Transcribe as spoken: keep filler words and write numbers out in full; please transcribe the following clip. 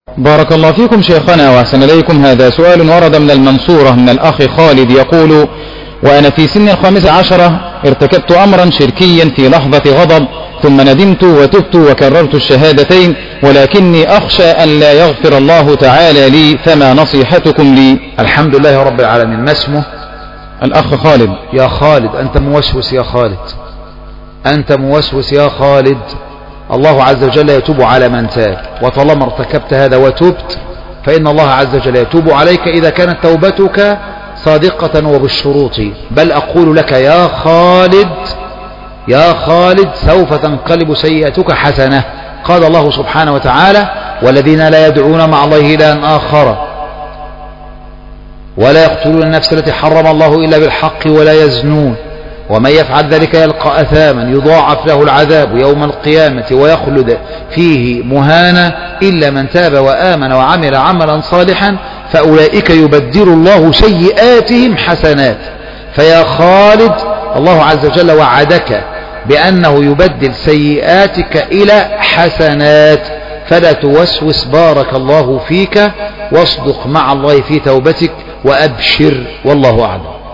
بارك الله فيكم شيخنا وأحسن إليكم. هذا سؤال ورد من المنصورة من الأخ خالد يقول: وأنا في سن الخامسة عشرة ارتكبت أمرا شركيا في لحظة غضب، ثم ندمت وتبت وكررت الشهادتين، ولكني أخشى أن لا يغفر الله تعالى لي، فما نصيحتكم لي؟ الحمد لله رب العالمين. ما اسمه؟ الأخ خالد. يا خالد أنت موسوس يا خالد، أنت موسوس يا خالد. الله عز وجل يتوب على من تاب، وطالما ارتكبت هذا وتبت فإن الله عز وجل يتوب عليك إذا كانت توبتك صادقة وبالشروط. بل أقول لك يا خالد يا خالد سوف تنقلب سيئتك حسنة. قال الله سبحانه وتعالى: والذين لا يدعون مع الله إلها آخر ولا يقتلون النفس التي حرم الله إلا بالحق ولا يزنون ومن يفعل ذلك يلقى أثاما يضاعف له العذاب يوم القيامة ويخلد فيه مهانا إلا من تاب وآمن وعمل عملا صالحا فأولئك يبدل الله سيئاتهم حسنات. فيا خالد الله عز وجل وعدك بأنه يبدل سيئاتك إلى حسنات، فلا توسوس. بارك الله فيك، واصدق مع الله في توبتك وأبشر، والله أعلم.